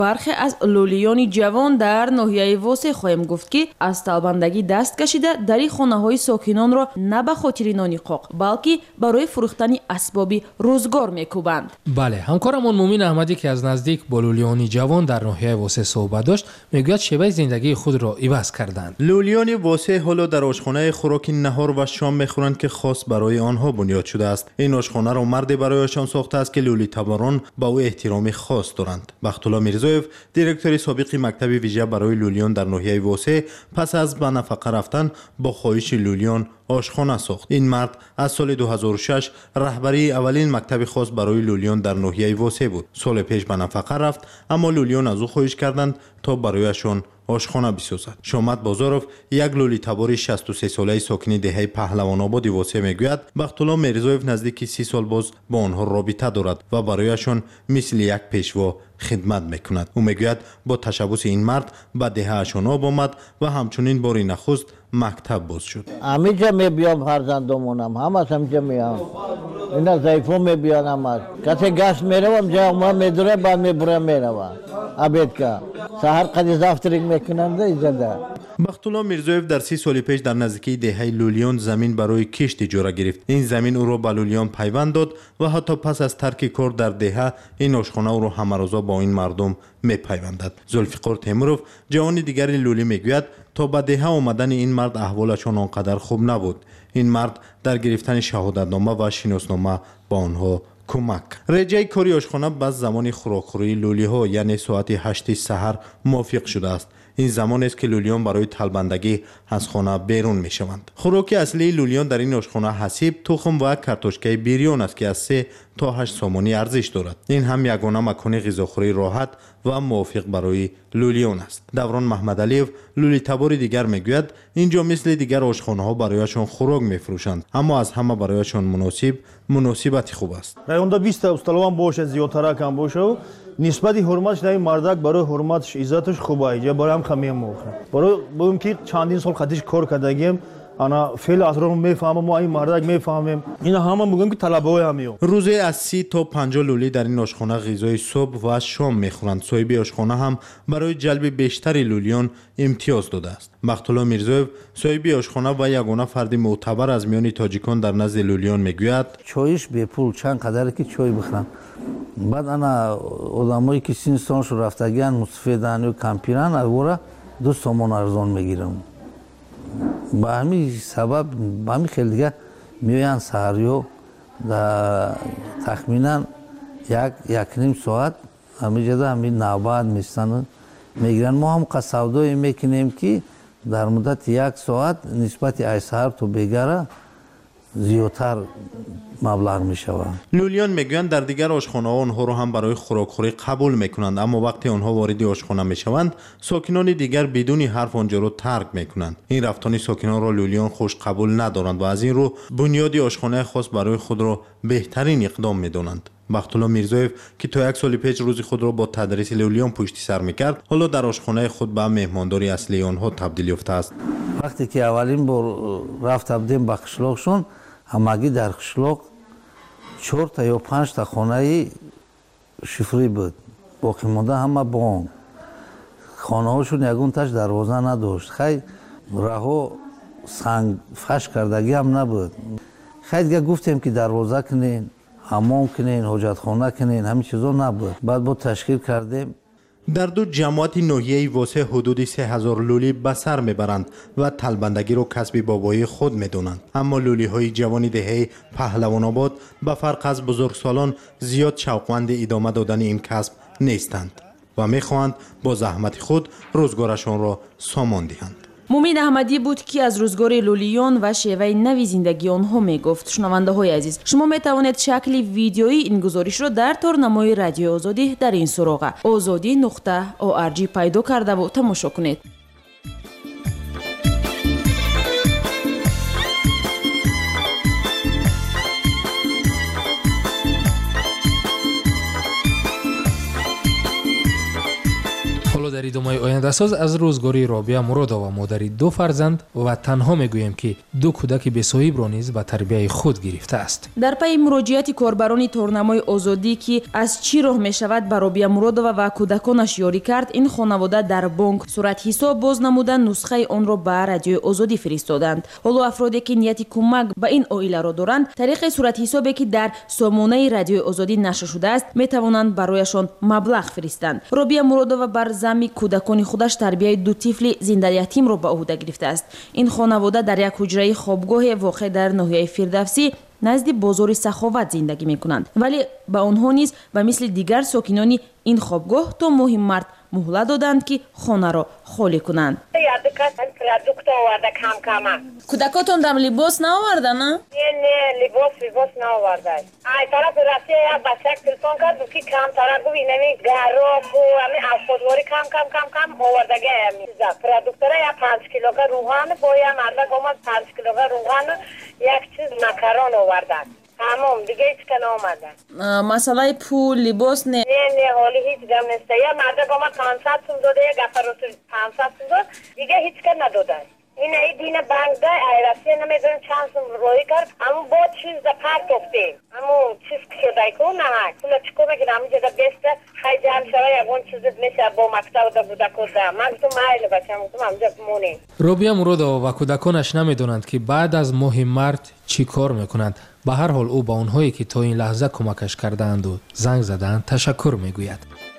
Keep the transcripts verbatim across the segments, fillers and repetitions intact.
برخی از لولیان جوان در ناحیه واسه خواهیم گفت که از طالبندگی دست کشیده در خانه‌های ساکنان را نه به خاطر نان قاق بلکه برای فروختن اسباب روزگار میکوبند. بله، همکارمون مومین احمدی که از نزدیک با لولیان جوان در ناحیه واسه صحبت داشت میگوید شیوه زندگی خود را عوض کردند. لولیان واسه حالا در آشخانه خوراک نهار و شام میخورند که خاص برای آنها بنیاد شده است. این آشخانه را مردی برایشان ساخته است که لولی تباران با او احترام خاص دارند. بختالله میرزایف، دیرکتور سابق مکتب ویژه برای لولیان در ناحیه واسه، پس از به نفقه رفتن با خواهش لولیان آشخانه ساخت. این مرد از سال دو هزار و شش رهبری اولین مکتب خاص برای لولیان در ناحیه واسه بود. سال پیش به نفقه رفت، اما لولیان از او خواهش کردند تا برایشان آشخانه بسازد. شامت بازاروف، یک لولی تبار شصت و سه ساله ساکن دهه پهلوان آباد واسه میگوید بختالله میرزایف نزدیک سی سال باز با آنها رابطه دارد و برایشان مثل یک پیشوا خدمت میکند. او میگوید با تشبث این مرد به دههشان آب آمد و همچنین باری نخست مکتب باز شد. همیشه میبیام فرزندمونم، همه همیشه میام. اینا ضعیفا میبیانم. کسی گشت میروم جا ما میدوره بعد میبرم میروم. ابد که سحر قدی زافترینگ میکنند ایجاده. بختالله میرزایف در سی سال پیش در نزدیکی دهه لولیان زمین برای کشت اجاره گرفت. این زمین او را به لولیان پیوند داد و حتی پس از ترک کار در دهه این آشخانه او را همرازا با این مردم میپیوندد. ذوالفقار تیمورов، جوان دیگر لولی میگوید تا به دهه آمدن این مرد احوالشان آنقدر خوب نبود. این مرد در گرفتن شهادتنامه و شناسنامه با آنها کمک. رجای کاری آشخانه بس زمان خوراکخوری لولی ها یعنی ساعت هشت سحر موافق شده است. این زمان است که لولیان برای طلبندگی از خانه بیرون می شوند. خوراک اصلی لولیان در این آشخانه حسیب، تخم و کارتوشکای بیریون است که از سه تا هشت سامانی ارزش دارد. این هم یگانه مکان غذاخوری راحت و موافق برای لولیان است. دوران محمد علیف، لولی تبار دیگر میگوید اینجا مثل دیگر آشخانه ها برایشان خوراک میفروشند، اما از همه برایشان مناسب مناسبت خوب است. رایوندا بیست استالوان باشه، زیادتر کم باشه، نسبت حرمتش در مردک برای حرمتش عزتش خوبه. اینجا برای هم خمیم موخه. برای بگم که چندین سال خاطرش کار کردیم، انا فعل اطراف میفهمم و این مردک میفهمیم. اینا همه میگم که طلبه همیو. روزی از سی تا پنجاه لولی در این آشخانه غذای صبح و شام میخورند. صاحب آشخانه هم برای جلب بیشتر لولیان امتیاز داده است. بختالله میرزایف، صاحب آشخانه و یگانه فرد معتبر از میان تاجیکان در نزد لولیان میگوید چایش به پول چند قدر که چای بخورم. بعد انا آدمایی که سین سالش رفتگان مستفیدن و کمپیرن اگورا دو سومون ارزان میگیرم. با همین سبب با همین خیلی دیگه میویان سهریو در تخمینا یک یک نیم ساعت همین جدا همین نوبت میستن میگیرن. ما هم قصاودایی میکنیم که در مدت یک ساعت نسبت ای سهر تو بگره زیادتر مبلغ می شود. لولیان میگویند در دیگر آشخانه ها آنها را هم برای خوراکخوری قبول میکنند، اما وقتی آنها وارد آشخانه میشوند ساکنان دیگر بدون حرف آنجا را ترک میکنند. این رفتن ساکنان را لولیان خوش قبول ندارند و از این رو بنیاد آشخانه خاص برای خود را بهترین اقدام میدانند. بختالله میرزایف که تا یک سال پیش روزی خود را با تدریس لولیان پشت سر میکرد، حالا در آشخانه خود به مهمانداری اصلی آنها تبدیل یافته است. وقتی که اولین بار رفت بودیم به قشلاقشون، همگی در قشلاق چهار تا یا پنج تا خانه شفری بود. باقی مانده همه بانک. خانه هاشون یگون تاش دروازه نداشت. خیلی راه سنگ فش کردگی هم نبود. خیلی دیگه گفتیم که دروازه کنین، حمام کنین، حاجت خانه کنین، همین چیزا نبود. بعد با تشکیل کردیم. در دو جماعت ناحیه واسه حدود سه هزار لولی به سر میبرند و طلبندگی رو کسب بابایی خود میدونند. اما لولی های جوان دهه پهلوان آباد به فرق از بزرگسالان زیاد شوقمند ادامه دادن این کسب نیستند و میخواهند با زحمت خود روزگارشان را سامان دهند. مومین احمدی بود که از روزگار لولیان و شیوه نوی زندگی آنها میگفت. شنونده های عزیز، شما می توانید شکل ویدیویی این گزارش را در تارنمای رادیو آزادی در این سراغ آزادی نقطه او ار جی پیدا کرده و تماشا کنید. дар идомаи ояндасоз аз рӯзгории робия муродова, модари ду фарзанд ва танҳо мегӯем ки ду кӯдаки бесоҳибро низ ба тарбияи худ гирифтааст. дар пайи муроҷиати корбарони торнамои озодӣ ки аз чӣ роҳ мешавад ба робия муродова ва кӯдаконаш ёрӣ кард, ин хонавода дар бонк суратҳисоб боз намуда нусхаи онро ба радиои озодӣ фиристоданд. ҳоло афроде ки нияти кӯмак ба ин оиларо доранд, тариқи суратҳисобе ки дар сомонаи радиои озодӣ нашр шудааст, метавонанд барояшон маблағ фиристанд. робия муродова бар замми кӯдакони худаш тарбияи ду тифли зиндаятимро ба уҳда гирифтааст. ин хонавода дар як ҳуҷраи хобгоҳе воқеъ дар ноҳияи фирдавсӣ назди бозори саховат зиндагӣ мекунанд, вале ба онҳо низ ба мисли дигар сокинони ин хобгоҳ то моҳи март муҳлат доданд ки хонаро холӣ кунанд. кӯдакотон дам либос наовардана? Не, не, либос либос наовардаст. Ай тараф Россия як бачак телефон кард ки камтара гуфт инами гароху ами авходвори кам кам кам кам овардаги ами продуктора як панҷ килога рӯған бо як мардак омад панҷ килога рӯған як чиз макарон овардад. Тамом, дига ҳеҷ кана омадан. Масъалаи пул, либос не? Не, не, ҳоли ҳеҷ гап нест. Як мардак омад панҷсад сум дода, як гафароти панҷсад сум дод, дига ҳеҷ кана надодад. این ای دین بانکدا ایرانی نمیدونم چند سوم روی کرد اما با چیز دا پارت افته اما چیز که دای کو نه کلا چیکو میگم جدا بیست خیلی جان شوی اون چیز میشه با مکتب دا بودا کودا من تو مایل بچم تو همجا مونی روبیا مرودова و کودکانش نمیدونند که بعد از ماه مارت چی کار میکنند. به هر حال او با اونهایی که تا این لحظه کمکش کردند و زنگ زدند تشکر میگوید.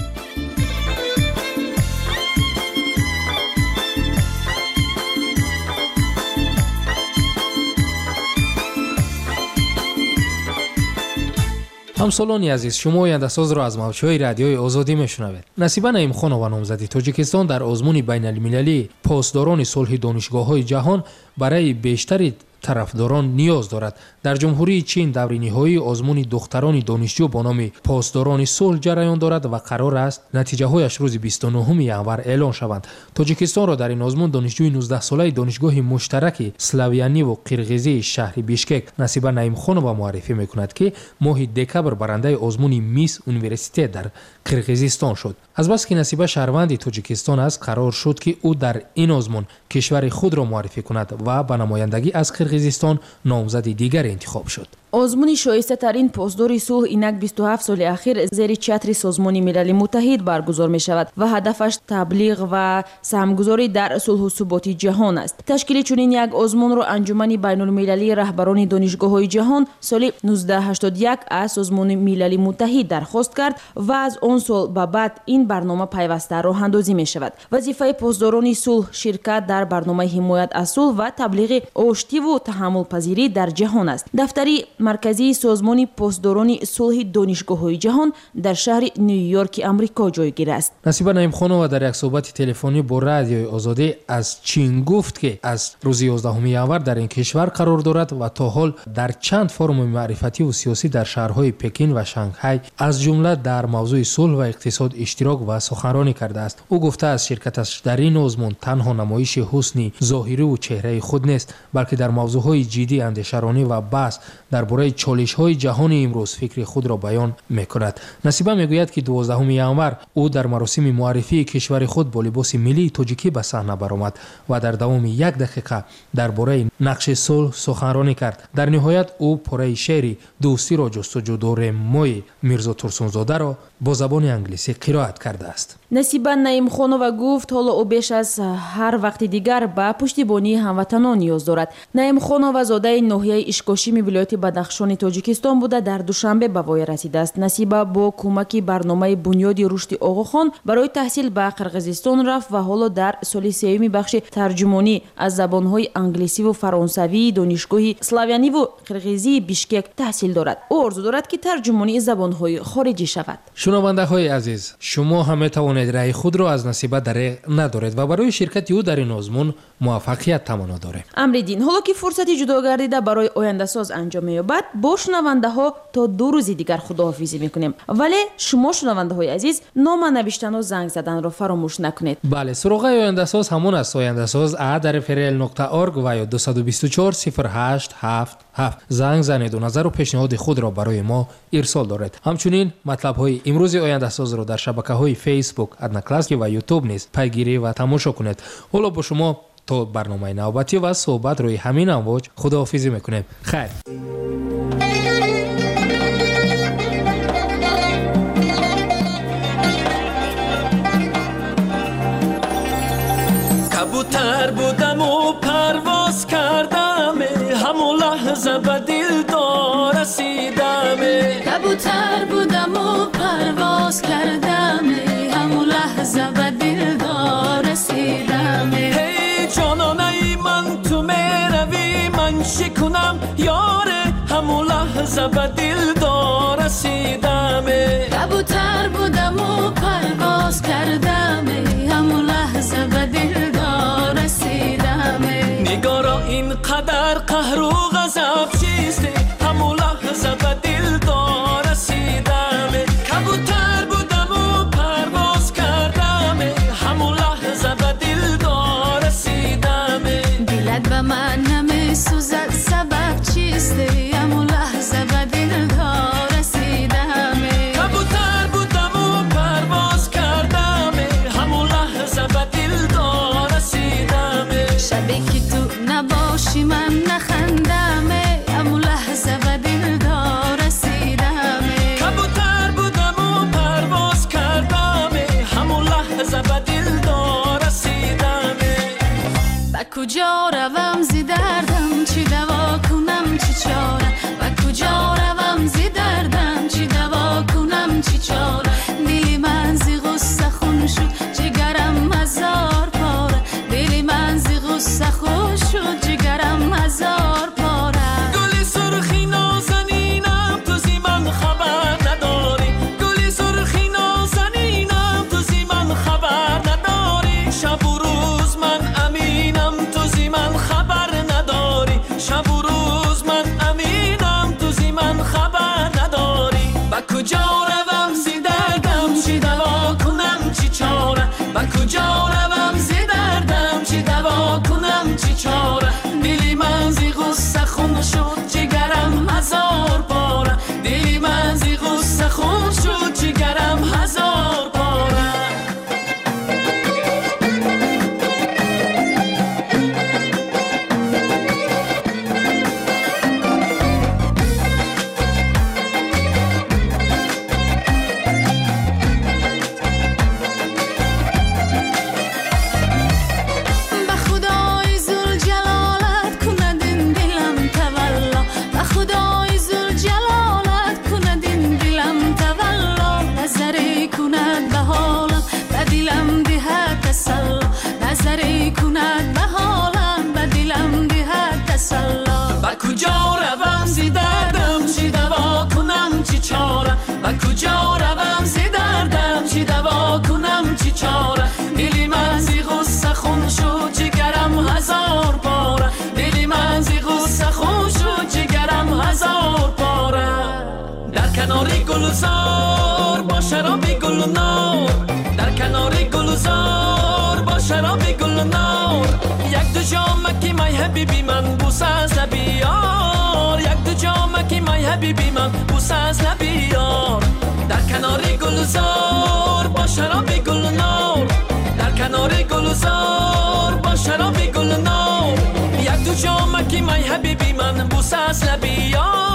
همسالانی عزیز، شما آینده‌ساز را از موج‌های رادیوی آزادی میشنوید. نصیبه نعیمخانова نامزدی تاجیکستان در آزمون بین‌المللی پاسداران صلح دانشگاه‌های جهان برای بیشتری طرفداران نیاز دارد. در جمهوری چین دور نهایی آزمون دختران دانشجو با نام پاسداران صلح جریان دارد و قرار است نتیجه‌هایش روز بیست و نهم ژانویه اعلان شوند. تاجیکستان را در این آزمون دانشجوی نوزده ساله دانشگاه مشترک سلاویانی و قرقیزی شهر بیشکک نصیبه نعیمخانова معرفی می‌کند که ماه دکبر برنده آزمون میس یونیورسیته در قرقیزستان شد. از بس که نصیبه شهروند تاجیکستان است، قرار شد که او در این آزمون کشور خود را معرفی کند و به نمایندگی از قرقیزستان نامزد دیگر انتخاب شد. آزمون شایسته ترین پاسداری صلح اینک بیست و هفت سال اخیر زیر چتر سازمان ملل متحد برگزار می شود و هدفش تبلیغ و سهمگذاری در صلح و ثبات جهان است. تشکیل چنین یک آزمون را انجمن بین المللی رهبران دانشگاه‌های جهان سال نوزده هشتاد و یک از سازمان ملل متحد درخواست کرد و از آن سال به بعد این برنامه پیوسته راه اندازی می شود. وظیفه پاسداران صلح شرکت در برنامه حمایت از صلح و تبلیغ آشتی و تحمل پذیری در جهان است. دفتری مرکزی سازمان پاسداران صلح دانشگاه‌های جهان در شهر نیویورک آمریکا جایگیر است. نصیبه نعیمخانова در یک صحبت تلفنی با رادیوی آزادی از چین گفت که از روز یازدهم ژانویه در این کشور قرار دارد و تا حال در چند فرم معرفتی و سیاسی در شهرهای پکین و شانگهای از جمله در موضوع صلح و اقتصاد اشتراک و سخنرانی کرده است. او گفته است شرکتش در این آزمون تنها نمایش حسن ظاهری و چهره خود نیست، بلکه در موضوعهای جدی اندیشه‌رانی و بحث درباره چالش‌های جهان امروز فکر خود را بیان می‌کند. نصیبه میگوید که دوازدهم ژانویه او در مراسم معرفی کشور خود با لباس ملی تاجیکی به صحنه برآمد و در دوام یک دقیقه درباره نقش صلح سخنرانی کرد. در نهایت او پاره شعر دوستی را جستجو داریم مای میرزا ترسونزاده را با زبان انگلیسی قرائت کرده است. نصیبه نعیمخانова گفت حالا او بیش از هر وقت دیگر به پشتیبانی هموطنان نیاز دارد. نعیمخانова زاده ناحیه اشکاشیم ولایت بدخشان تاجیکستان بوده در دوشنبه به وای رسیده است. نصیبه با کمک برنامه بنیاد رشد آقاخان برای تحصیل به قرقیزستان رفت و حالا در سال سوم بخش ترجمانی از زبانهای انگلیسی و فرانسوی دانشگاه سلاویانی و قرقیزی بیشکک تحصیل دارد. او آرزو دارد که ترجمانی زبانهای خارجی شود. شنونده های عزیز، شما هم می توانید رأی خود را از نصیبه دریغ ندارید و برای شرکت او در این آزمون موفقیت تمنا داریم. امریدین، حالا که فرصتی جدا گردیده برای آینده ساز انجام می‌یابد، با شنونده ها تا دو روز دیگر خداحافظی میکنیم. ولی شما شنونده های عزیز نام نوشتن و زنگ زدن را فراموش نکنید. بله، سراغ آینده ساز همون است. آینده ساز ا در فرل نقطه org و یا دو صفر دو چهار صفر هشت هفت هفت زنگ زنید و نظر و پیشنهاد خود را برای ما ارسال دارید. همچنین مطلب های امروز آینده ساز را در شبکه های فیسبوک، ادناکلاسکی و یوتیوب نیز پیگیری و تماشا کنید. حالا با شما تا برنامه نوبتی و صحبت روی همین امواج خداحافظی میکنیم. خیر. کبوتر بودم و پرواز کردم، همون لحظه به دلدار رسیدم. کبوتر بودم و پرواز کردم، همون لحظه به دلدار رسیدم. هی جانانه من تو میروی من شکنم یاره، همون لحظه به دلدار رسیدم. کبوتر بودم و پرواز کردم، همون لحظه به دلدار رسیدم. نگارا اینقدر قهر و غضب چیسته، همون لحظه به دلدار رسیدم. کبوتر بودم و پرواز کردم، همون لحظه به دلدار رسیدم. دلت به من نمیسوزد سبب چیسته، همون لحظه به دلدار رسیدم. کبوتر بودم و پرواز کردم، همون لحظه به دلدار رسیدم. شبی که تو نباشی من نخندم، همون لحظه به دلدار رسیدم. کبوتر بودم و پرواز کردم، همون لحظه به دلدار رسیدم. با کجا روم زی دردم، چی دوا کنم چی چاره. با کجا روم زی دردم، چی دوا کنم چی چاره. دلی من زی غصه خون شد، جگرم هزار پاره. دلی من زی غصه خون شد، جگرم هزار پاره. گلی سرخی نازنینم تو زی من خبر نداری. گلی سرخی نازنینم تو زی من خبر نداری. شب و روز من امینم تو زی من خبر نداری. شب و روز من امینم تو زی من خبر نداری. با کجا روم زی دردم، چی دوا کنم چی چاره. با کجا روم زی دردم، چی دوا کنم چی چاره. دلی من زی غصه خون شد، جگرم هزار پاره. دلی من زی غصه خون شد، جگرم هزار پاره. به خدای ذوالجلالت کند این دلم تولا. به خدای ذوالجلالت کند این دلم تولا. نظری کند به حالم به دلم دهد تسلا. نظری کند به حالم به دلم دهد تسلا. با کجا روم زی دردم، چی دوا کنم چی چاره. با کجا روم زی دردم، چی دوا کنم چی چاره. دلی من زی غصه خون شد، جگرم هزار پاره. دلی من زی غصه خون شد، جگرم هزار پاره. در کنار گلزار با شراب گل و نار. در کنار گلزار با شراب گل و نار. یک دو جامکی مای حبیبی من بوسه از لبی یار. یک دو جامکی مای حبیبی من بوسه از لبی یار. در کنار گلزار با شراب گل و نار. در کنار گلزار با شراب گل و نار. یک دو جامکی مای حبیبی من بوسه از لبی یار.